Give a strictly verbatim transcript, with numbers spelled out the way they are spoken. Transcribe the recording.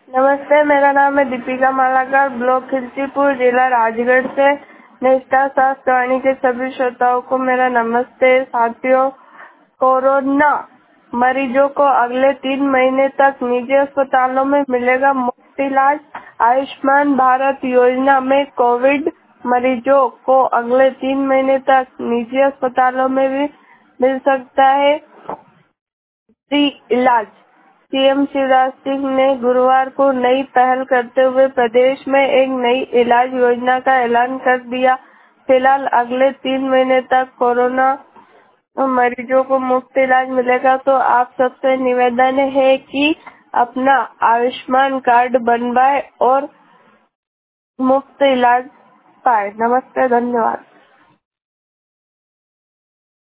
नमस्ते, मेरा नाम है दीपिका मालाकर, ब्लॉक खिलचीपुर, जिला राजगढ़ से। निष्ठा स्वास्थ्य वाणी के सभी श्रोताओं को मेरा नमस्ते। साथियों, कोरोना मरीजों को अगले तीन महीने तक निजी अस्पतालों में मिलेगा मुफ्त इलाज। आयुष्मान भारत योजना में कोविड मरीजों को अगले तीन महीने तक निजी अस्पतालों में भी मिल सकता है फ्री इलाज। सीएम शिवराज सिंह ने गुरुवार को नई पहल करते हुए प्रदेश में एक नई इलाज योजना का ऐलान कर दिया। फिलहाल अगले तीन महीने तक कोरोना मरीजों को मुफ्त इलाज मिलेगा, तो आप सबसे निवेदन है कि अपना आयुष्मान कार्ड बनवाए और मुफ्त इलाज पाए। नमस्ते, धन्यवाद।